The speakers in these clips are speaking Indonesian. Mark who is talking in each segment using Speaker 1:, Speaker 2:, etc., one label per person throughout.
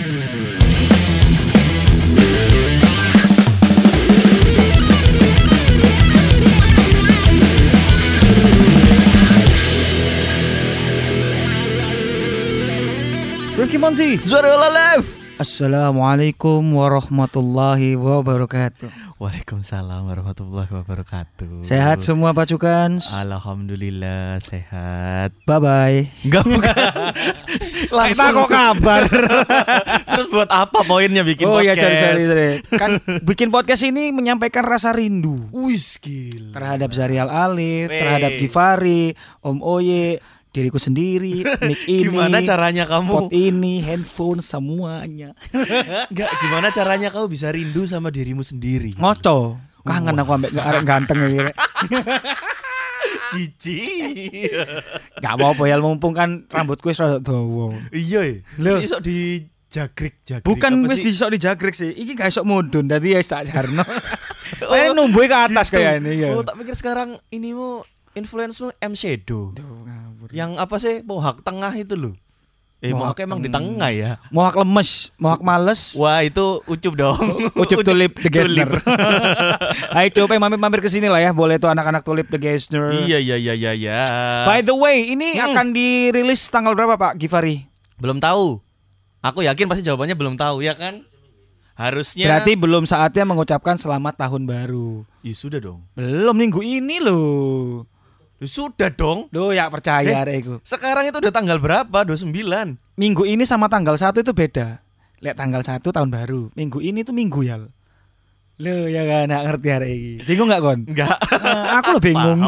Speaker 1: Rifki Monsi,
Speaker 2: Zuariola Live.
Speaker 1: Assalamualaikum warahmatullahi wabarakatuh.
Speaker 2: Waalaikumsalam warahmatullahi wabarakatuh.
Speaker 1: Sehat semua pacukan?
Speaker 2: Alhamdulillah sehat.
Speaker 1: Bye bye.
Speaker 2: Enggak bukan.
Speaker 1: Kita kok kabar?
Speaker 2: Terus buat apa poinnya bikin podcast?
Speaker 1: Oh ya cari. Kan bikin podcast ini menyampaikan rasa rindu.
Speaker 2: Wis gila.
Speaker 1: Terhadap Zarial Alif, terhadap Givari, Om Oye, diriku sendiri, mic ini.
Speaker 2: Gimana caranya kamu?
Speaker 1: Pot ini, handphone, semuanya.
Speaker 2: Enggak, gimana caranya kamu bisa rindu sama dirimu sendiri?
Speaker 1: Ngoco. Kangen aku ambek arek ganteng iki.
Speaker 2: Cici.
Speaker 1: Gak apa-apa ya, mumpung kan rambutku wis rada dawa.
Speaker 2: Iya.
Speaker 1: Lho.
Speaker 2: Iso di jagrik.
Speaker 1: Bukan
Speaker 2: apa
Speaker 1: wis
Speaker 2: sih?
Speaker 1: disok dijagrek sih. Iki gak iso mudun, dadi ya tak jarno. Kayak numbuh ke atas
Speaker 2: Gitu.
Speaker 1: kayak ini ya.
Speaker 2: Oh, tak pikir sekarang inimu influence-mu M Shadow. Yang apa sih? Mohak tengah itu loh. Mohak emang di tengah ya.
Speaker 1: Mohak lemes, mohak males.
Speaker 2: Wah, itu ucup dong.
Speaker 1: Ucup Tulip The Geisner. Ayo coba mampir ke sini lah ya. Boleh tuh anak-anak Tulip The Geisner.
Speaker 2: Iya.
Speaker 1: By the way, ini akan dirilis tanggal berapa Pak Givari?
Speaker 2: Belum tahu. Aku yakin pasti jawabannya belum tahu ya kan? Harusnya.
Speaker 1: Berarti belum saatnya mengucapkan selamat tahun baru.
Speaker 2: Ya sudah dong.
Speaker 1: Belum minggu ini loh.
Speaker 2: Ya sudah dong.
Speaker 1: Loh ya percaya Rego.
Speaker 2: Sekarang itu udah tanggal berapa? 29.
Speaker 1: Minggu ini sama tanggal 1 itu beda. Lihat tanggal 1 tahun baru. Minggu ini tuh minggu ya. Loh ya kan gak ngerti hari ini. Bingung gak Kon?
Speaker 2: Enggak.
Speaker 1: Aku lo bingung.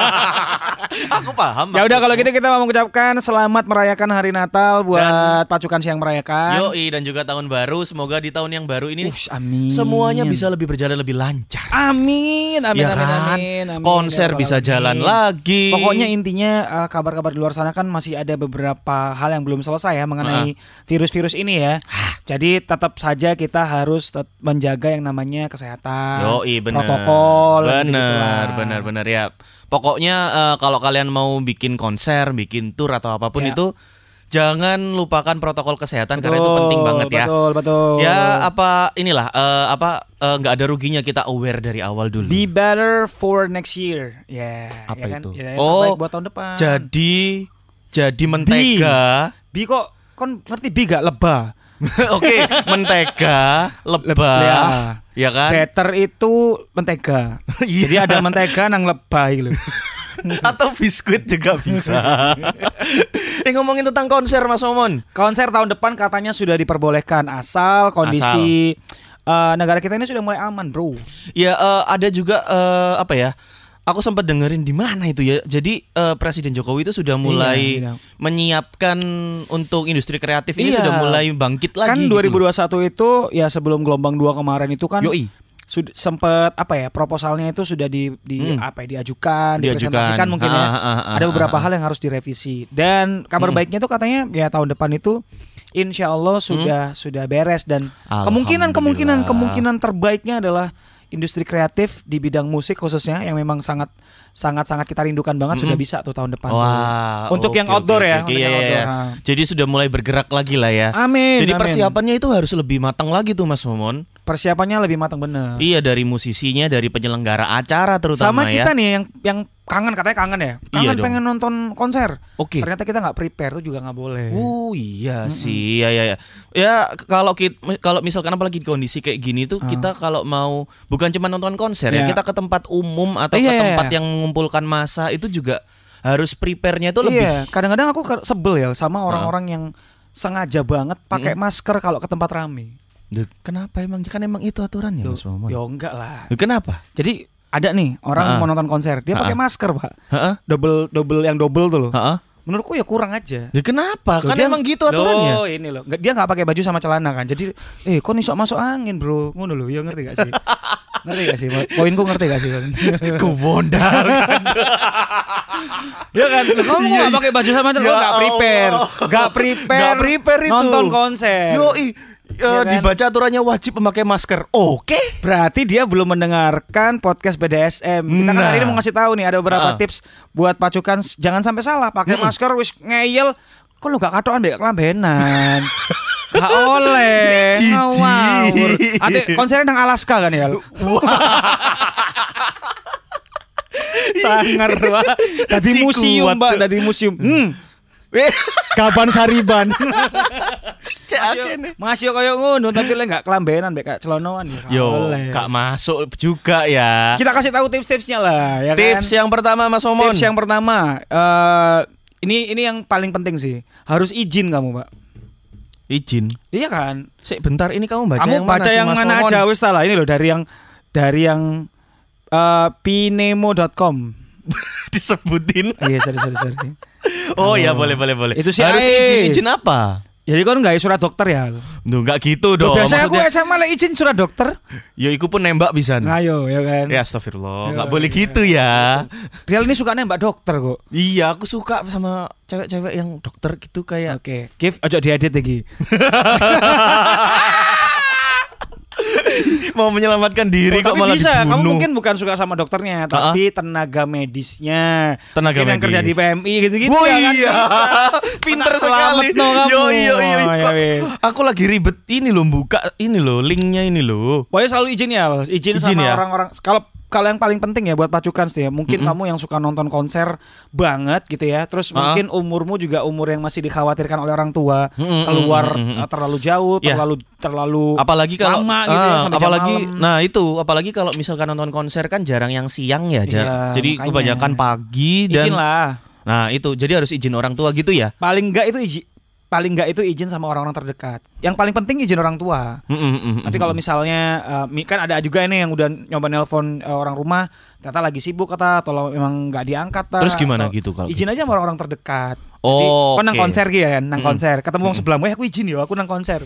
Speaker 2: Aku paham.
Speaker 1: Ya udah kalau gitu kita mau mengucapkan selamat merayakan hari Natal buat pacukan siang merayakan.
Speaker 2: Yoi, dan juga tahun baru. Semoga di tahun yang baru ini
Speaker 1: Amin.
Speaker 2: semuanya bisa lebih berjalan lebih lancar.
Speaker 1: Amin.
Speaker 2: Ya kan? Konser bisa jalan lagi.
Speaker 1: Pokoknya intinya kabar-kabar di luar sana kan masih ada beberapa hal yang belum selesai ya mengenai virus-virus ini ya. Jadi tetap saja kita harus menjaga yang namanya kesehatan.
Speaker 2: Yoi, bener.
Speaker 1: Protokol.
Speaker 2: Bener ya. Pokoknya kalau kalian mau bikin konser, bikin tour atau apapun itu, jangan lupakan protokol kesehatan karena itu penting banget ya.
Speaker 1: Betul.
Speaker 2: Ya nggak ada ruginya kita aware dari awal dulu.
Speaker 1: Be better for next year.
Speaker 2: Apa
Speaker 1: ya kan?
Speaker 2: itu?
Speaker 1: Ya,
Speaker 2: oh,
Speaker 1: buat tahun depan.
Speaker 2: Jadi mentega.
Speaker 1: Bi kok kon ngerti bi gak lebah?
Speaker 2: Oke, mentega, lebah, ya kan?
Speaker 1: Better itu mentega. Jadi ada mentega nang lebah gitu.
Speaker 2: Atau biskuit juga bisa. Ngomongin tentang konser Mas Momon.
Speaker 1: Konser tahun depan katanya sudah diperbolehkan asal kondisi negara kita ini sudah mulai aman, bro.
Speaker 2: Ya ada juga apa ya? Aku sempat dengerin di mana itu ya. Jadi Presiden Jokowi itu sudah mulai menyiapkan untuk industri kreatif ini sudah mulai bangkit lagi.
Speaker 1: Kan 2021 itu ya sebelum gelombang 2 kemarin itu kan sempat proposalnya itu sudah diajukan, dipresentasikan mungkin ya. Ada beberapa hal yang harus direvisi. Dan kabar baiknya itu katanya ya tahun depan itu insya Allah sudah beres dan kemungkinan terbaiknya adalah industri kreatif di bidang musik khususnya yang memang sangat kita rindukan banget sudah bisa tuh tahun depan.
Speaker 2: Wah,
Speaker 1: untuk yang outdoor ya.
Speaker 2: Jadi sudah mulai bergerak lagi lah ya.
Speaker 1: Amin.
Speaker 2: Jadi persiapannya itu harus lebih matang lagi tuh Mas Momon.
Speaker 1: Persiapannya lebih matang bener.
Speaker 2: Iya, dari musisinya, dari penyelenggara acara terutama
Speaker 1: sama kita nih yang katanya kangen ya. Pengen nonton konser.
Speaker 2: Oke.
Speaker 1: Ternyata kita nggak prepare tuh juga nggak boleh.
Speaker 2: Iya sih, ya. Ya kalau misalkan apalagi di kondisi kayak gini tuh kita kalau mau bukan cuma nonton konser ya, kita ke tempat umum atau ke tempat yang mengumpulkan massa itu juga harus prepare-nya itu lebih.
Speaker 1: Iya, kadang-kadang aku sebel ya sama orang-orang yang sengaja banget pakai masker kalau ke tempat rame.
Speaker 2: Kenapa emang? Kan emang itu aturannya Mas Momon.
Speaker 1: Ya enggak lah.
Speaker 2: Kenapa?
Speaker 1: Jadi ada nih orang mau nonton konser, dia pakai masker, Pak. Double tuh loh. Menurutku ya kurang aja.
Speaker 2: Ya kenapa?
Speaker 1: Loh,
Speaker 2: kan emang gitu aturannya.
Speaker 1: Oh ini loh. Dia nggak pakai baju sama celana kan. Jadi kok nih sok masuk angin, bro. Ngono loh. Ya ngerti gak sih? Ngerti gak sih? Poinku ngerti gak sih?
Speaker 2: Kubondal.
Speaker 1: Ya kan. Kamu nggak pakai baju sama celana, nggak prepare. Nggak prepare itu. Nonton konser.
Speaker 2: Yoi. Ya kan? Dibaca aturannya wajib memakai masker. Oke.
Speaker 1: Berarti dia belum mendengarkan podcast BDSM. Kita kan hari ini mau ngasih tahu nih ada beberapa tips buat pacukan jangan sampai salah pakai masker wis ngeyel. Kok lu gak katokan deh kelambenan. Gak oleh. Ngawur. Ate konsernya nang Alaska kan ya. Sangar wah. Dadi museum, Mbak, dadi museum. Kaban Sariban. Masih koyo ngono tapi lek gak kelambenan mbek gak celonoan ya.
Speaker 2: Yo, gak masuk juga ya.
Speaker 1: Kita kasih tahu tips-tipsnya lah ya kan.
Speaker 2: Tips yang pertama Mas Momon.
Speaker 1: Tips yang pertama ini yang paling penting sih. Harus izin kamu, Pak.
Speaker 2: Izin.
Speaker 1: Iya kan?
Speaker 2: Sik bentar ini kamu baca
Speaker 1: yang mana? Kamu baca yang mana aja wis lah. Ini loh dari yang pinemo.com.
Speaker 2: Disebutin.
Speaker 1: Iya, sorry.
Speaker 2: Oh ya boleh.
Speaker 1: Itu sih
Speaker 2: harus izin apa?
Speaker 1: Jadi kan nggak surat dokter ya?
Speaker 2: Duh nggak gitu dong.
Speaker 1: Biasanya aku SMA lah izin surat dokter.
Speaker 2: Ya iku pun nembak bisa.
Speaker 1: Ayo ya kan.
Speaker 2: Ya astagfirullah, nggak boleh gitu ya.
Speaker 1: Real ini suka nembak dokter kok.
Speaker 2: Iya aku suka sama cewek-cewek yang dokter gitu kayak.
Speaker 1: Oke. Give ojo diedit lagi.
Speaker 2: Mau menyelamatkan diri kok malah
Speaker 1: bisa.
Speaker 2: dibunuh.
Speaker 1: Kamu mungkin bukan suka sama dokternya, tapi tenaga medisnya.
Speaker 2: Tenaga medis
Speaker 1: yang kerja di PMI gitu-gitu
Speaker 2: ya
Speaker 1: kan.
Speaker 2: Iya. Pinter sekali.
Speaker 1: Yo.
Speaker 2: Aku lagi ribet ini loh buka ini loh linknya ini loh.
Speaker 1: Pokoknya selalu izin sama
Speaker 2: ya?
Speaker 1: orang-orang. Kalau yang paling penting ya buat pacukan sih ya, mungkin kamu yang suka nonton konser banget gitu ya, terus mungkin umurmu juga umur yang masih dikhawatirkan oleh orang tua, keluar terlalu jauh, terlalu
Speaker 2: apalagi kalau
Speaker 1: lama gitu ya, sampai
Speaker 2: apalagi
Speaker 1: jam malam.
Speaker 2: Nah itu apalagi kalau misalkan nonton konser kan jarang yang siang ya, jadi
Speaker 1: makanya.
Speaker 2: kebanyakan pagi dan
Speaker 1: izin lah.
Speaker 2: Nah itu jadi harus izin orang tua gitu ya.
Speaker 1: Paling enggak itu izin sama orang-orang terdekat. Yang paling penting izin orang tua. Tapi kalau misalnya kan ada juga ini yang udah nyoba nelpon orang rumah, ternyata lagi sibuk atau memang nggak diangkat.
Speaker 2: Terus gimana gitu kalau
Speaker 1: izin aja sama orang-orang terdekat.
Speaker 2: Oh,
Speaker 1: jadi, nang konser gitu ya, nang konser. Ketemu orang sebelahmu, aku izin ya, aku nang konser.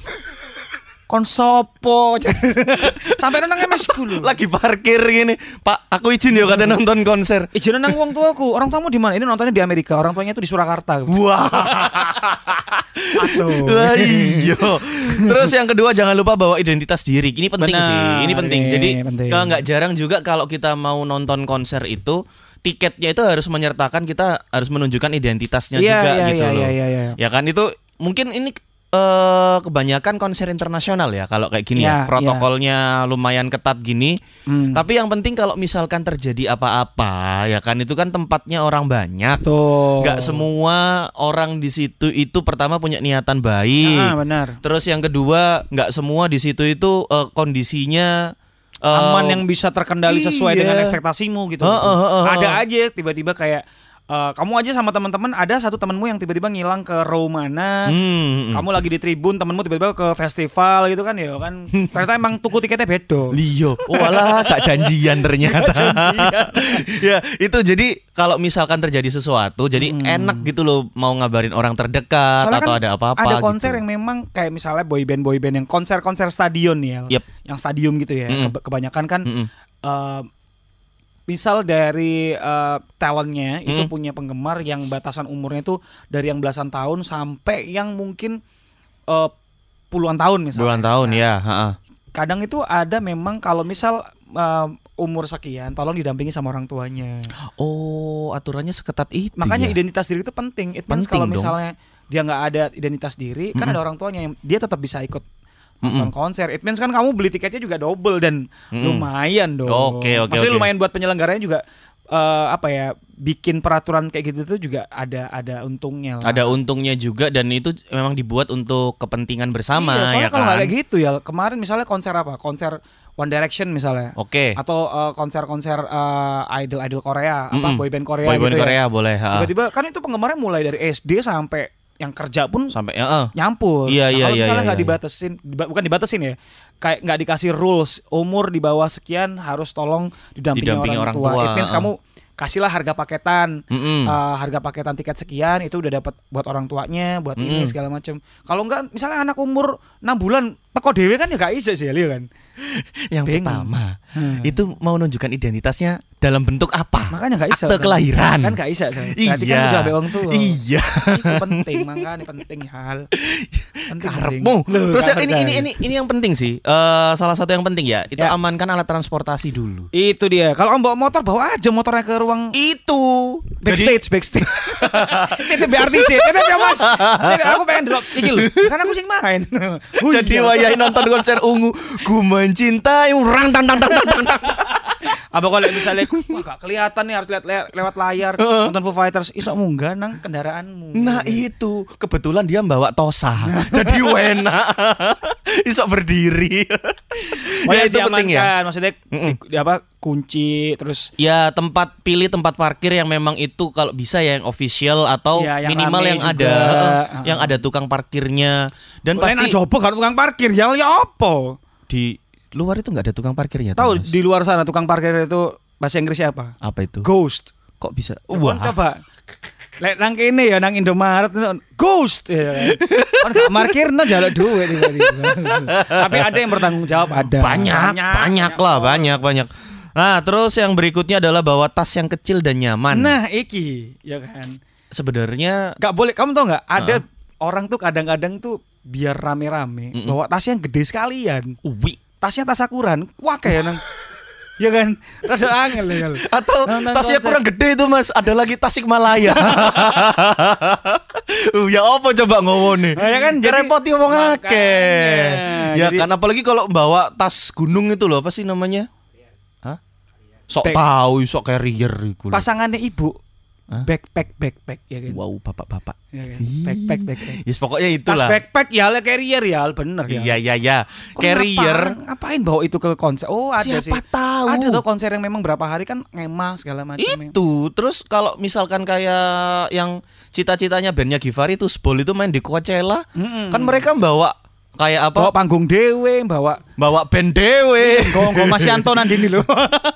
Speaker 1: Konsopo sampai nang MS dulu.
Speaker 2: Lagi parkir gini, Pak, aku izin ya katanya nonton konser.
Speaker 1: Izin nang wong tuaku. Orang tuamu di mana? Ini nontonnya di Amerika. Orang tuanya itu di Surakarta.
Speaker 2: Wah.
Speaker 1: Aduh.
Speaker 2: Iya. Terus yang kedua jangan lupa bawa identitas diri. Ini penting sih. Ini penting. Jadi kalau nggak jarang juga kalau kita mau nonton konser itu tiketnya itu harus menyertakan kita harus menunjukkan identitasnya juga gitu loh. Ya kan itu mungkin ini kebanyakan konser internasional ya kalau kayak gini ya protokolnya lumayan ketat gini. Tapi yang penting kalau misalkan terjadi apa-apa ya kan itu kan tempatnya orang banyak. Nggak semua orang di situ itu pertama punya niatan baik.
Speaker 1: Benar.
Speaker 2: Terus yang kedua nggak semua di situ itu kondisinya
Speaker 1: aman yang bisa terkendali sesuai dengan ekspektasimu gitu. Ada aja tiba-tiba kayak kamu aja sama teman-teman ada satu temanmu yang tiba-tiba ngilang ke row mana, kamu lagi di tribun, temanmu tiba-tiba ke festival gitu kan ya kan, ternyata emang tuku tiketnya bedo.
Speaker 2: Liyo, walah gak janjian ternyata. Ya itu jadi kalau misalkan terjadi sesuatu, jadi enak gitu loh mau ngabarin orang terdekat. Soalnya atau kan ada apa-apa.
Speaker 1: Ada konser
Speaker 2: gitu.
Speaker 1: yang memang kayak misalnya boyband yang konser stadion ya, yang stadium gitu ya, kebanyakan kan. Misal dari talentnya itu punya penggemar yang batasan umurnya itu dari yang belasan tahun sampai yang mungkin puluhan tahun misalnya.
Speaker 2: Puluhan tahun ya.
Speaker 1: Kadang itu ada memang kalau misal umur sekian tolong didampingi sama orang tuanya.
Speaker 2: Oh, aturannya seketat itu.
Speaker 1: Makanya
Speaker 2: ya?
Speaker 1: Identitas diri itu penting. It means kalau misalnya dia nggak ada identitas diri, kan ada orang tuanya yang dia tetap bisa ikut nonton konser. It means kan kamu beli tiketnya juga double dan lumayan dong.
Speaker 2: Oke.
Speaker 1: Maksudnya lumayan buat penyelenggaranya juga bikin peraturan kayak gitu tuh juga ada untungnya lah.
Speaker 2: Ada untungnya juga dan itu memang dibuat untuk kepentingan bersama.
Speaker 1: Iya, soalnya
Speaker 2: ya
Speaker 1: kalau
Speaker 2: kan?
Speaker 1: nggak kayak gitu ya kemarin misalnya konser apa? Konser One Direction misalnya.
Speaker 2: Oke.
Speaker 1: Atau konser-konser idol Korea, boyband Korea
Speaker 2: boyband
Speaker 1: gitu
Speaker 2: Korea
Speaker 1: ya.
Speaker 2: boleh.
Speaker 1: Tiba-tiba kan itu penggemarnya mulai dari SD sampai yang kerja pun
Speaker 2: sampai
Speaker 1: nyampur.
Speaker 2: Kalau
Speaker 1: misalnya nggak dibatasin, bukan dibatasin ya, kayak nggak dikasih rules umur di bawah sekian harus tolong didampingi orang tua. It means kamu kasihlah harga paketan, harga paketan tiket sekian itu udah dapat buat orang tuanya, buat ini segala macam. Kalau nggak, misalnya anak umur 6 bulan teko dewe kan ya gak bisa sih ya kan.
Speaker 2: Yang pertama itu mau nunjukkan identitasnya dalam bentuk apa?
Speaker 1: Makanya gak bisa.
Speaker 2: Akte kelahiran.
Speaker 1: Kan gak bisa.
Speaker 2: Iya.
Speaker 1: Berarti kan udah beong tuh.
Speaker 2: Iya.
Speaker 1: Itu penting, makanya penting hal.
Speaker 2: Karepmu. Terus ini yang penting sih. Salah satu yang penting ya, itu amankan alat transportasi dulu.
Speaker 1: Itu dia. Kalau bawa motor bawa aja motornya ke ruang ruang
Speaker 2: itu
Speaker 1: backstage. Titip artis sih, titip ya Mas. Aku pengen delok iki lho, kan aku sing main.
Speaker 2: Jadi wayahe nonton konser Ungu, ku mencintai rang tang tang tang tang.
Speaker 1: Apa kalau misalnya wah gak kelihatan nih harus lihat lewat layar nonton Foo Fighters iso munggah nang kendaraanmu.
Speaker 2: Nah itu kebetulan dia bawa tosa jadi wena iso berdiri.
Speaker 1: Oh ya itu penting ya. Maksudnya apa kunci terus
Speaker 2: ya pilih tempat parkir yang memang itu kalau bisa ya yang official atau ya, yang minimal yang juga. Yang ada tukang parkirnya dan pasti
Speaker 1: coba kalau tukang parkir ya apa
Speaker 2: di luar itu nggak ada tukang parkirnya.
Speaker 1: Tahu di luar sana tukang parkir itu bahasa Inggrisnya apa?
Speaker 2: Apa itu?
Speaker 1: Ghost.
Speaker 2: Kok bisa?
Speaker 1: Wah. Coba. Lek nang kene ya nang Indomaret ghost ya. Kan gak parkirno njaluk duit tiba-tiba. Tapi ada yang bertanggung jawab, ada.
Speaker 2: Banyak. Nah, terus yang berikutnya adalah bawa tas yang kecil dan nyaman.
Speaker 1: Nah, iki ya kan.
Speaker 2: Sebenarnya
Speaker 1: gak boleh, kamu tau gak? Ada orang tuh kadang-kadang tuh biar rame-rame bawa tas yang gede sekalian. Tasnya tas akuran, wah kayak nang, ya kan, rada angel ya.
Speaker 2: Atau tasnya kurang gede itu Mas, ada lagi Tasikmalaya. Ya apa coba ngomong nih?
Speaker 1: Ya kan,
Speaker 2: repoti ngomong akeh. Ya jadi, kan apalagi kalau bawa tas gunung itu loh, apa sih namanya? Hah? Sok tahu, sok carrier iku.
Speaker 1: Pasangannya ibu. Backpack ya kan.
Speaker 2: Wow, bapak-bapak.
Speaker 1: Ya kan? Backpack.
Speaker 2: Yes, pokoknya itulah.
Speaker 1: Tas backpack ya, carrier ya, bener ya.
Speaker 2: Iya. Carrier.
Speaker 1: Ngapain bawa itu ke konser? Oh, ada
Speaker 2: siapa
Speaker 1: sih.
Speaker 2: Tahu.
Speaker 1: Ada tuh konser yang memang berapa hari kan ngemah segala macam.
Speaker 2: Itu. Terus kalau misalkan kayak yang cita-citanya bandnya Givari tuh Sbol itu main di Coachella, kan mereka bawa kayak apa?
Speaker 1: Bawa panggung dewe, bawa
Speaker 2: band dewe.
Speaker 1: Nggo Mas Yanto nandini lho.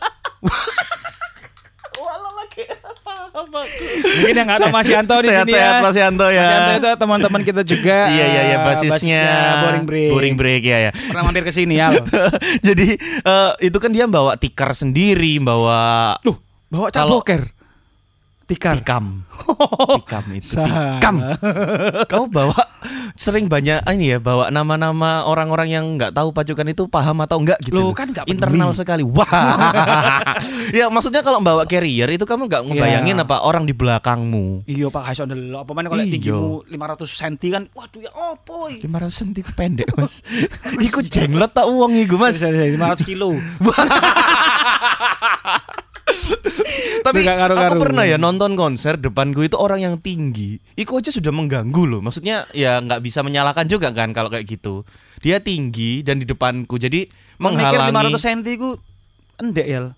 Speaker 1: Mungkin yang nggak tahu Mas Yanto di sini ya.
Speaker 2: Mas Yanto ya.
Speaker 1: Mas Yanto itu teman-teman kita juga.
Speaker 2: Iya, basisnya Boring Break ya.
Speaker 1: Pernah mampir ke sini ya.
Speaker 2: Jadi itu kan dia bawa tikar sendiri, bawa
Speaker 1: caboker.
Speaker 2: Tikam itu. Tikam. Kau bawa sering banyak bawa nama-nama orang-orang yang nggak tahu pacukan itu paham atau enggak gitu.
Speaker 1: Loh, kan gak
Speaker 2: internal sekali. Wah. Ya maksudnya kalau bawa carrier itu kamu nggak ngebayangin apa orang di belakangmu.
Speaker 1: Iya Pak Hasan dulu. Apa mana kalau tinggimu 500 cm kan. Waduh ya opo.
Speaker 2: 500 cm pendek Mas. Iku jenglot tak uang iku Mas.
Speaker 1: 500 kilo.
Speaker 2: Tapi aku pernah ya nonton konser depanku itu orang yang tinggi. Iku aja sudah mengganggu loh. Maksudnya ya nggak bisa menyalahkan juga kan kalau kayak gitu. Dia tinggi dan di depanku jadi menghalangi.
Speaker 1: 500 cm ku endek ya.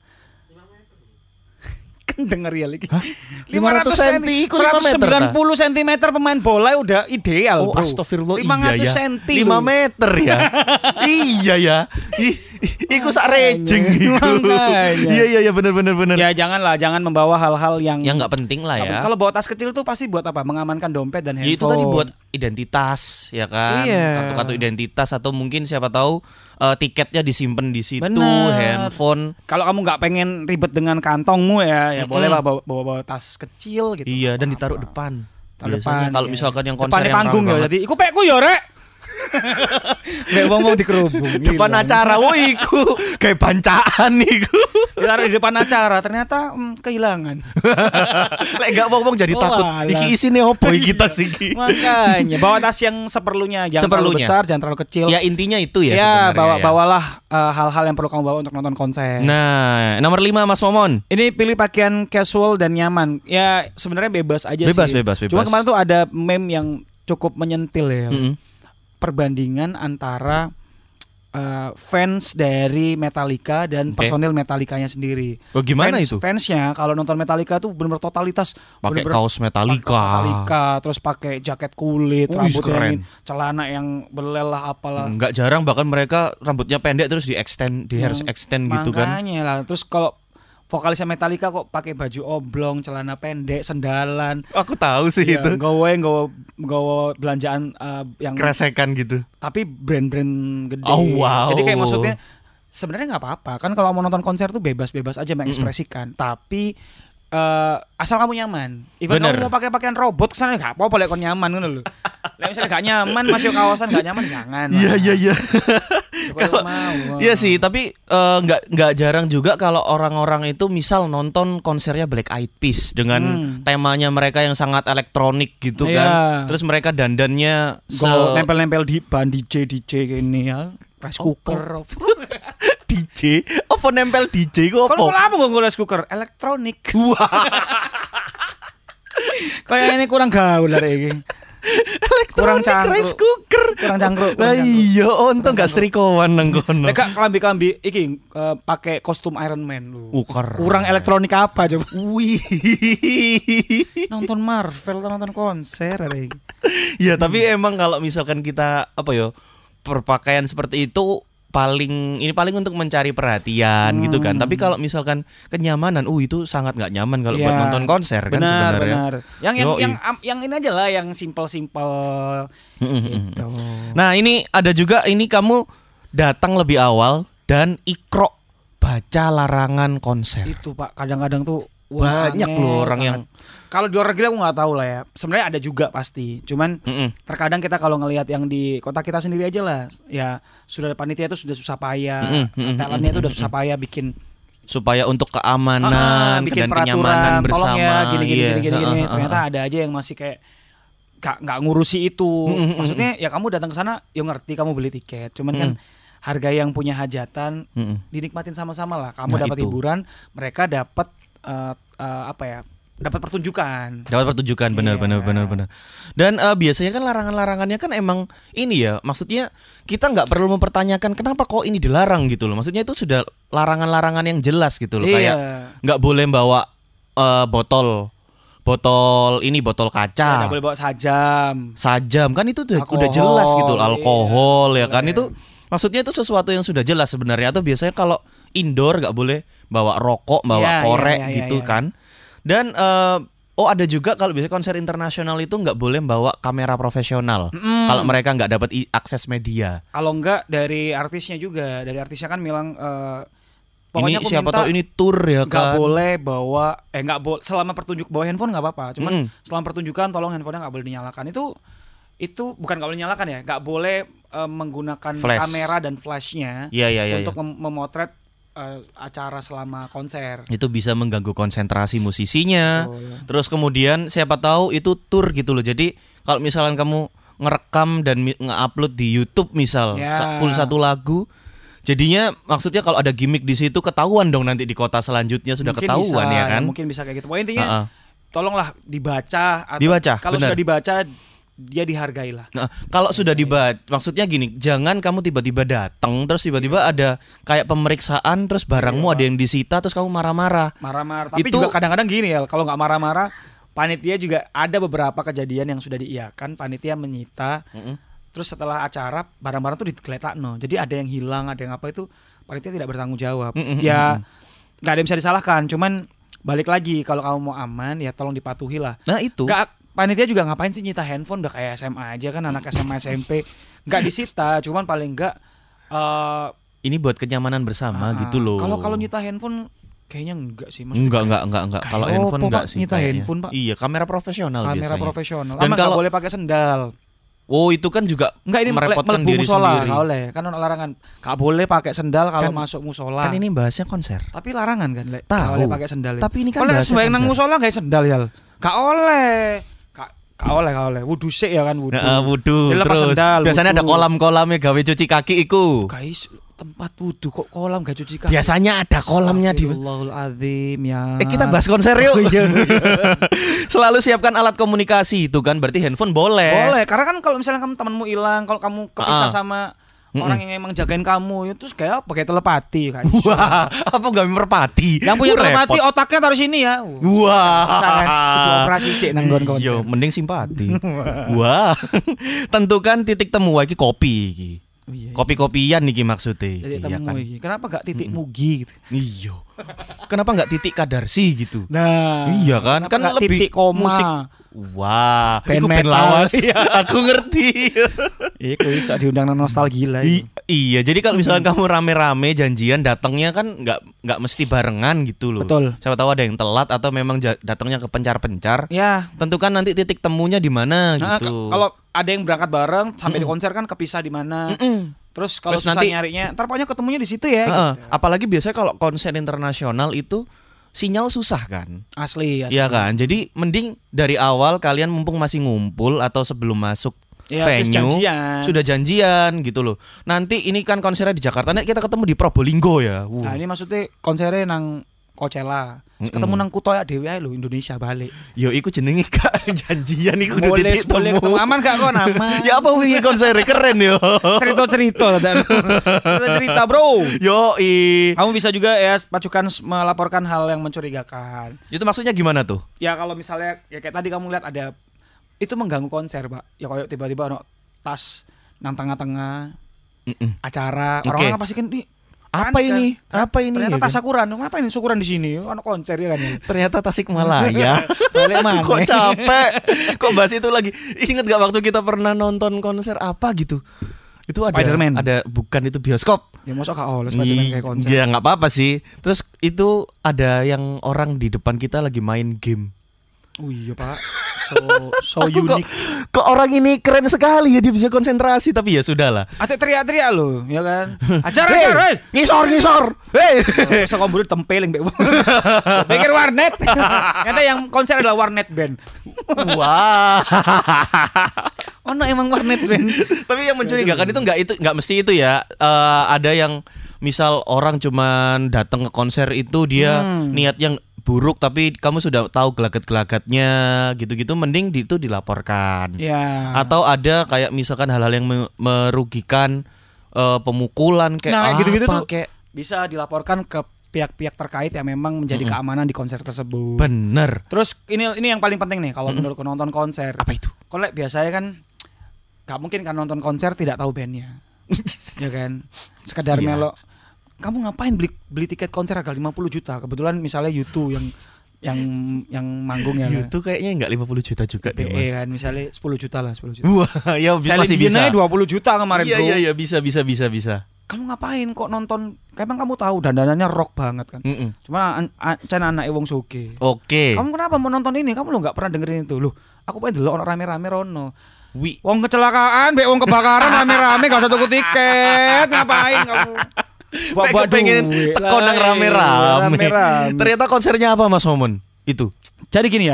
Speaker 1: Kan denger ya lagi. 500 cm, 190 cm pemain bola udah ideal.
Speaker 2: Oh, astagfirullah.
Speaker 1: 500 cm.
Speaker 2: 5 meter ya. Iya ya. Iku sak rejeng iku. Iya benar.
Speaker 1: Ya jangan membawa hal-hal yang
Speaker 2: enggak penting lah ya.
Speaker 1: Kalau bawa tas kecil tuh pasti buat apa? Mengamankan dompet dan handphone.
Speaker 2: Ya itu tadi buat identitas ya kan. Kartu-kartu identitas atau mungkin siapa tahu tiketnya disimpan di situ, handphone.
Speaker 1: Kalau kamu nggak pengen ribet dengan kantongmu ya boleh lah bawa tas kecil gitu.
Speaker 2: Iya, dan ditaruh depan. Biasanya kalau misalkan yang konser
Speaker 1: yang panggung ya, jadi iku pekku ya rek. Nek wong dikerubung.
Speaker 2: Depan acara, iku kayak bancaan iku.
Speaker 1: Ditaruh di depan acara, ternyata kehilangan.
Speaker 2: Lek gak wong jadi takut. Iki isine opo iki tas iki.
Speaker 1: Makanya bawa tas yang seperlunya, jangan terlalu besar, jangan terlalu kecil.
Speaker 2: Ya intinya itu ya
Speaker 1: sebenarnya. Bawalah hal-hal yang perlu kamu bawa untuk nonton konser.
Speaker 2: Nah, nomor 5 Mas Momon.
Speaker 1: Ini pilih pakaian casual dan nyaman. Ya sebenarnya bebas aja sih.
Speaker 2: Bebas.
Speaker 1: Cuma kemarin tuh ada meme yang cukup menyentil ya. Perbandingan antara fans dari Metallica dan personil Metallicanya sendiri.
Speaker 2: Oh, gimana itu?
Speaker 1: Fansnya kalau nonton Metallica tuh benar-benar totalitas.
Speaker 2: Pakai kaos Metallica,
Speaker 1: terus pakai jaket kulit, rambutnya celana yang belel lah apalah.
Speaker 2: Enggak jarang bahkan mereka rambutnya pendek terus di hair extend gitu kan.
Speaker 1: Makanya lah. Terus kalau vokalisnya Metallica kok pakai baju oblong, celana pendek, sendalan.
Speaker 2: Aku tahu sih itu.
Speaker 1: Nggawa belanjaan yang
Speaker 2: kresekan gitu.
Speaker 1: Tapi brand-brand gede.
Speaker 2: Oh, wow.
Speaker 1: Jadi kayak maksudnya sebenarnya nggak apa-apa kan kalau mau nonton konser tuh bebas-bebas aja mengekspresikan. Tapi asal kamu nyaman. Even kamu mau pakai pakaian robot kesana nggak apa-apa, lek kon nyaman ngono lho. Lek misalnya nggak nyaman, masuk kawasan nggak nyaman jangan.
Speaker 2: Iya. Iya sih, tapi nggak jarang juga kalau orang-orang itu misal nonton konsernya Black Eyed Peas dengan temanya mereka yang sangat elektronik gitu kan. Terus mereka dandannya
Speaker 1: nempel-nempel di ban DJ gini ya. Rice cooker.
Speaker 2: DJ? Apa nempel DJ kok apa?
Speaker 1: Kalau lama nggo rice cooker elektronik. Kayak ini kurang gaul hari ini. Kurang cangkruk.
Speaker 2: Rice cooker.
Speaker 1: Kurang cangkruk.
Speaker 2: Lah iya, untung gak setrikawan nang kono.
Speaker 1: Nek kelambi-kelambi iki pakai kostum Iron Man lu. Kurang elektronik apa coba?
Speaker 2: Wih.
Speaker 1: Nonton Marvel, nonton konser hari ini.
Speaker 2: Ya, tapi emang kalau misalkan kita berpakaian seperti itu paling untuk mencari perhatian gitu kan. Tapi kalau misalkan kenyamanan, itu sangat nggak nyaman kalau buat nonton konser kan sebenarnya.
Speaker 1: Yang ini aja lah, yang simple gitu.
Speaker 2: Nah ini ada juga, ini kamu datang lebih awal dan ikro baca larangan konser.
Speaker 1: Itu Pak, kadang-kadang tuh
Speaker 2: banyak loh orang yang.
Speaker 1: Kalau di luar negeri aku nggak tahu lah ya. Sebenarnya ada juga pasti. Cuman terkadang kita kalau ngelihat yang di kota kita sendiri aja lah, ya sudah panitia itu sudah susah payah, talentnya itu udah susah payah bikin
Speaker 2: supaya untuk keamanan
Speaker 1: bikin
Speaker 2: dan
Speaker 1: peraturan,
Speaker 2: kenyamanan bersama.
Speaker 1: Ya, gini. Ternyata ada aja yang masih kayak nggak ngurusi itu. Maksudnya ya kamu datang ke sana, ya ngerti kamu beli tiket. Cuman kan harga yang punya hajatan dinikmatin sama-sama lah. Kamu dapat hiburan, mereka dapat dapat pertunjukan.
Speaker 2: Benar. Dan biasanya kan larangan-larangannya kan emang ini ya, maksudnya kita nggak perlu mempertanyakan kenapa kok ini dilarang gitu loh. Maksudnya itu sudah larangan-larangan yang jelas gitu loh. Kayak nggak boleh bawa botol kaca.
Speaker 1: Nggak boleh bawa sajam
Speaker 2: kan itu udah jelas gitu loh. Alkohol ya kan itu. Maksudnya itu sesuatu yang sudah jelas sebenarnya. Atau biasanya kalau indoor nggak boleh bawa rokok, bawa korek gitu kan. Dan ada juga kalau biasanya konser internasional itu nggak boleh bawa kamera profesional kalau mereka nggak dapat akses media.
Speaker 1: Kalau nggak dari artisnya juga, dari artisnya kan bilang
Speaker 2: pokoknya ini siapa tahu ini tour ya kan.
Speaker 1: Nggak boleh bawa nggak boleh selama pertunjuk bawa handphone nggak apa-apa. Cuman selama pertunjukan tolong handphonenya nggak boleh dinyalakan. Itu bukan nggak boleh dinyalakan ya, nggak boleh menggunakan kamera dan flashnya untuk memotret acara selama konser. Itu
Speaker 2: bisa mengganggu konsentrasi musisinya. Terus kemudian siapa tahu itu tour gitu loh. Jadi kalau misalkan kamu ngerekam dan nge-upload di YouTube misal full satu lagu, jadinya maksudnya kalau ada gimmick di situ ketahuan dong nanti di kota selanjutnya sudah mungkin ketahuan bisa, ya kan.
Speaker 1: Mungkin bisa kayak gitu. Pokoknya intinya tolonglah dibaca. Kalau
Speaker 2: bener.
Speaker 1: Sudah dibaca dia dihargailah.
Speaker 2: Nah, kalau sudah dibaca, maksudnya gini, jangan kamu tiba-tiba datang terus tiba-tiba ada kayak pemeriksaan terus barangmu ada yang disita terus kamu marah-marah.
Speaker 1: Tapi juga kadang-kadang gini ya, kalau nggak marah-marah, panitia juga ada beberapa kejadian yang sudah diiyakan, panitia menyita, terus setelah acara barang-barang tuh digeletakno. Jadi ada yang hilang, ada yang apa itu panitia tidak bertanggung jawab. Ya nggak ada yang bisa disalahkan, cuman balik lagi kalau kamu mau aman ya tolong dipatuhi lah.
Speaker 2: Nah itu.
Speaker 1: Panitia juga ngapain sih nyita handphone, udah kayak SMA aja kan, anak SMA SMP nggak disita, cuman paling nggak
Speaker 2: ini buat kenyamanan bersama gitu loh.
Speaker 1: Kalau nyita handphone kayaknya enggak sih,
Speaker 2: enggak. Kalau handphone enggak sih
Speaker 1: nyita handphone, Pak.
Speaker 2: Iya, kamera profesional biasanya.
Speaker 1: Dan kalau boleh pakai sendal.
Speaker 2: Oh, itu kan juga
Speaker 1: enggak, ini
Speaker 2: merepotkan diri
Speaker 1: musola,
Speaker 2: sendiri.
Speaker 1: Enggak boleh, kan larangan. Enggak boleh pakai sendal kalau masuk musola.
Speaker 2: Kan ini bahasnya konser.
Speaker 1: Tapi larangan kan, Lek.
Speaker 2: Enggak
Speaker 1: boleh pakai sendal.
Speaker 2: Tapi ini kan
Speaker 1: bahasnya sembahyang nang musola enggak sendal ya. Enggak oleh. Kau oleh wudu sik ya kan,
Speaker 2: wudu. Terus sendal, biasanya ada kolam-kolamnya gawe cuci kaki iku.
Speaker 1: Guys, tempat wudu kok kolam gak cuci kaki.
Speaker 2: Biasanya ada kolamnya di.
Speaker 1: Allahul azim ya.
Speaker 2: Kita bahas konser yuk. Selalu siapkan alat komunikasi itu kan, berarti handphone boleh.
Speaker 1: Boleh, karena kan kalau misalnya kamu temanmu hilang, kalau kamu kepisah sama orang yang emang jagain kamu itu kayak pakai telepati kan.
Speaker 2: Wah, apa gak merpati?
Speaker 1: Yang punya telepati otaknya taruh sini ya.
Speaker 2: Wah.
Speaker 1: Operasi sih nang nggon konser.
Speaker 2: Yo, mending simpati. Wah. Tentukan titik temu iki kopi iki. Kopi-kopian iki maksudnya.
Speaker 1: Titik temu iki. Kenapa gak titik mugi gitu?
Speaker 2: Iya. Kenapa gak titik kadarsi gitu?
Speaker 1: Nah,
Speaker 2: iya kan? Kan lebih
Speaker 1: titik koma.
Speaker 2: Musik. Wah, itu band lawas. Aku ngerti.
Speaker 1: Iku bisa diundang nostalgia.
Speaker 2: Iya, jadi kalau misalnya kamu rame-rame janjian datangnya kan nggak mesti barengan gitu loh.
Speaker 1: Betul.
Speaker 2: Siapa tahu ada yang telat atau memang datangnya ke pencar-pencar.
Speaker 1: Ya.
Speaker 2: Tentukan nanti titik temunya di mana gitu.
Speaker 1: Kalau ada yang berangkat bareng sampai di konser kan kepisah di mana. Terus kalau susah nanti nyarinya, ntar pokoknya ketemunya di situ ya. Gitu.
Speaker 2: Apalagi biasanya kalau konser internasional itu sinyal susah kan.
Speaker 1: Asli.
Speaker 2: Iya kan. Jadi mending dari awal kalian mumpung masih ngumpul atau sebelum masuk venue sudah janjian gitu loh. Nanti ini kan konsernya di Jakarta, nanti kita ketemu di Probolinggo ya.
Speaker 1: Nah ini maksudnya konsernya nang Coachella. Ketemu nang kuto ya dewe ae lho Indonesia balik.
Speaker 2: Yo iku jenenge Kak janjian iku udah
Speaker 1: titik temu. Boleh ketemu aman gak kok nama?
Speaker 2: Ya apa wingi konser keren yo.
Speaker 1: Cerita-cerita bro.
Speaker 2: Yo
Speaker 1: kamu bisa juga ya pacukan melaporkan hal yang mencurigakan.
Speaker 2: Itu maksudnya gimana tuh?
Speaker 1: Ya kalau misalnya ya kayak tadi kamu lihat ada itu mengganggu konser, Pak. Ya kayak tiba-tiba ono tas nang tengah-tengah acara. Orang-orang pasti kan
Speaker 2: apa ini? Apa ini?
Speaker 1: Ternyata tas syukuran. Ngapain syukuran di sini? Ono konser ya kan.
Speaker 2: Ternyata Tasikmalaya.
Speaker 1: Balik mana?
Speaker 2: Kok capek? Kok bahas itu lagi? Ingat gak waktu kita pernah nonton konser apa gitu? Itu
Speaker 1: Spider-Man.
Speaker 2: Ada bukan itu bioskop.
Speaker 1: Ya mosok gak Spider-Man kayak konser.
Speaker 2: Ya enggak apa-apa sih. Terus itu ada yang orang di depan kita lagi main game.
Speaker 1: Oh iya, Pak. So unik.
Speaker 2: Kok orang ini keren sekali ya, dia bisa konsentrasi, tapi ya sudahlah.
Speaker 1: Ate teriak-teriak lo, ya kan. Ajar.
Speaker 2: Ngisor. Hei.
Speaker 1: Sok komputer tempeling mbek. Pikir warnet. Ternyata yang konser adalah warnet band.
Speaker 2: Wah.
Speaker 1: Ono emang warnet band.
Speaker 2: Tapi yang mencurigakan itu enggak mesti itu ya. Ada yang misal orang cuman datang ke konser itu dia niatnya buruk tapi kamu sudah tahu gelagat-gelagatnya gitu-gitu, mending itu dilaporkan. Atau ada kayak misalkan hal-hal yang merugikan, pemukulan kayak
Speaker 1: gitu-gitu tuh kayak bisa dilaporkan ke pihak-pihak terkait yang memang menjadi keamanan di konser tersebut.
Speaker 2: Bener.
Speaker 1: Terus ini yang paling penting nih kalau menurut nonton konser.
Speaker 2: Apa itu?
Speaker 1: Kalau biasanya kan gak mungkin kan nonton konser tidak tahu bandnya. Ya kan? Sekedar melok. Kamu ngapain beli tiket konser harga 50 juta? Kebetulan misalnya U2 yang manggung ya.
Speaker 2: U2 kayaknya enggak 50 juta juga deh, Mas.
Speaker 1: Iya kan, misalnya 10 juta lah, 10 juta.
Speaker 2: Wah, ya masih bisa.
Speaker 1: 20 juta kemarin, Bro.
Speaker 2: Iya, bisa.
Speaker 1: Kamu ngapain kok nonton? Emang kamu tahu dandanannya rock banget kan? Cuma anak wong soge.
Speaker 2: Oke.
Speaker 1: Kamu kenapa mau nonton ini? Kamu lo enggak pernah dengerin itu. Loh, aku pengen delok rame-rame rono. Wong kecelakaan, wong kebakaran rame-rame gak usah tuku tiket. Ngapain kamu?
Speaker 2: Pengen teko nang rame-rame. Ternyata konsernya apa Mas Momon? Itu.
Speaker 1: Jadi gini ya.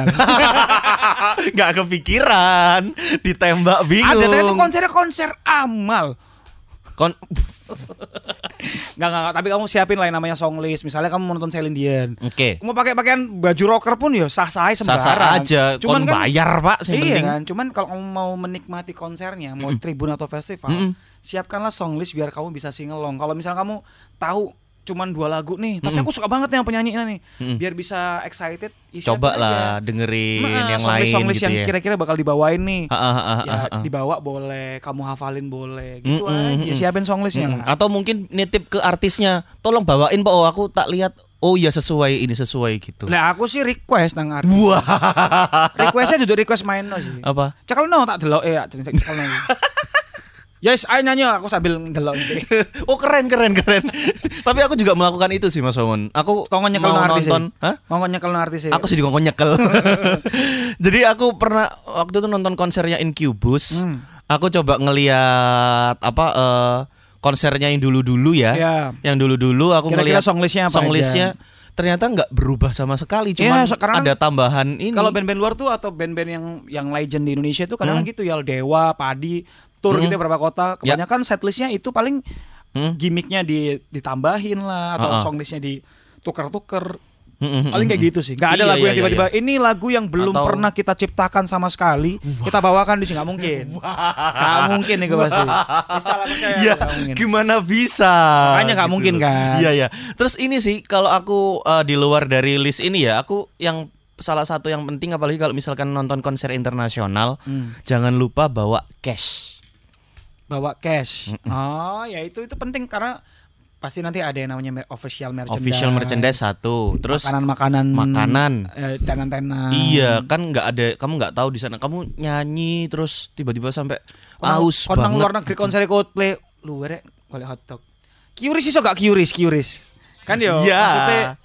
Speaker 2: Gak kepikiran, ditembak bingung.
Speaker 1: Ada ternyata konsernya konser amal. Enggak, tapi kamu siapin lah yang namanya song list. Misalnya kamu nonton Celine Dion.
Speaker 2: Oke.
Speaker 1: Kamu pakai pakaian baju rocker pun ya sah-sah sembarang.
Speaker 2: Sah-sah aja. Cuman kan bayar, Pak, sing penting.
Speaker 1: Iya kan, cuman kalau kamu mau menikmati konsernya, mau tribun atau festival, siapkanlah song list biar kamu bisa singelong. Kalau misalnya kamu tahu cuman 2 lagu nih, tapi aku suka banget yang penyanyinya nih. Biar bisa excited,
Speaker 2: coba lah dengerin yang lain
Speaker 1: song list
Speaker 2: gitu
Speaker 1: yang
Speaker 2: ya.
Speaker 1: kira-kira bakal dibawain nih. Dibawa boleh, kamu hafalin boleh. Gitu aja, siapin song listnya.
Speaker 2: Atau mungkin nitip ke artisnya, tolong bawain Pak, aku tak lihat. Oh iya sesuai gitu.
Speaker 1: Lah aku sih request nang artis.
Speaker 2: Wah.
Speaker 1: Requestnya juga request main no sih.
Speaker 2: Apa?
Speaker 1: Cekelno tak delok cekelno. Yes, ayo nyanyi aku sambil ndelok iki.
Speaker 2: Oh keren. Tapi aku juga melakukan itu sih Mas Momon. Aku
Speaker 1: mau
Speaker 2: nonton,
Speaker 1: ngongkon nyekelno artis.
Speaker 2: Aku sih ngongkon nyekel. Jadi aku pernah waktu itu nonton konsernya Incubus. Aku coba ngeliat konsernya yang dulu-dulu ya. Yang dulu-dulu aku ngeliat
Speaker 1: song listnya
Speaker 2: ternyata nggak berubah sama sekali, cuma ada tambahan ini.
Speaker 1: Kalau band-band luar tuh atau band-band yang legend di Indonesia tuh kadang gitu ya, Dewa, Padi, tur gitu beberapa kota. Kebanyakan setlistnya itu paling gimmicknya ditambahin lah atau songlistnya ditukar-tukar. Paling kayak gitu sih. Gak ada lagu yang tiba-tiba ini lagu yang belum pernah kita ciptakan sama sekali kita bawakan di sini, nggak mungkin. Nggak mungkin nih gue pasti.
Speaker 2: Ya gimana bisa?
Speaker 1: Makanya nggak mungkin kan.
Speaker 2: Iya. Terus ini sih kalau aku di luar dari list ini ya, aku yang salah satu yang penting apalagi kalau misalkan nonton konser internasional, jangan lupa bawa cash. Oh ya itu penting karena pasti nanti ada yang namanya official merchandise satu, terus
Speaker 1: makanan tenan-tenan.
Speaker 2: Iya kan kamu nggak tahu di sana kamu nyanyi terus tiba-tiba sampai aus banget.
Speaker 1: Kon luar negeri konser Coldplay luar oleh hotdog. Curious iso gak curious kan yo.
Speaker 2: Maksudnya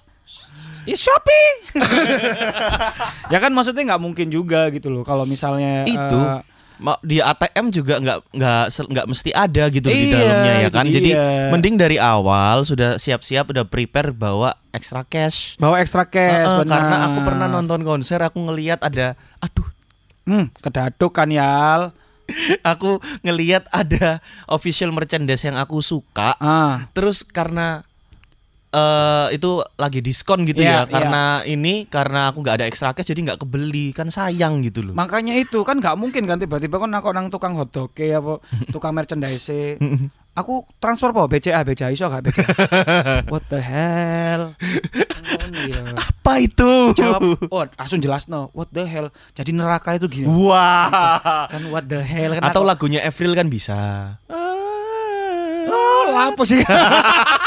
Speaker 1: Shopee. Ya kan maksudnya nggak mungkin juga gitu loh kalau misalnya
Speaker 2: itu Di ATM juga nggak mesti ada gitu di dalamnya ya kan. Jadi mending dari awal sudah siap-siap, udah prepare bawa extra cash. Karena aku pernah nonton konser, aku ngelihat ada
Speaker 1: kedaduk kan Yal.
Speaker 2: Aku ngelihat ada official merchandise yang aku suka. Terus karena itu lagi diskon gitu karena aku nggak ada extra cash, jadi nggak kebeli, kan sayang gitu loh.
Speaker 1: Makanya itu kan nggak mungkin kan tiba-tiba kan aku nang tukang hotdog ya apa tukang merchandise aku transfer po BCA iso gak BCA? What the hell?
Speaker 2: Apa itu?
Speaker 1: Jawab, langsung jelas what the hell. Jadi neraka itu gini.
Speaker 2: Wah.
Speaker 1: Kan what the hell kan.
Speaker 2: Atau lagunya Avril kan bisa.
Speaker 1: Apa sih?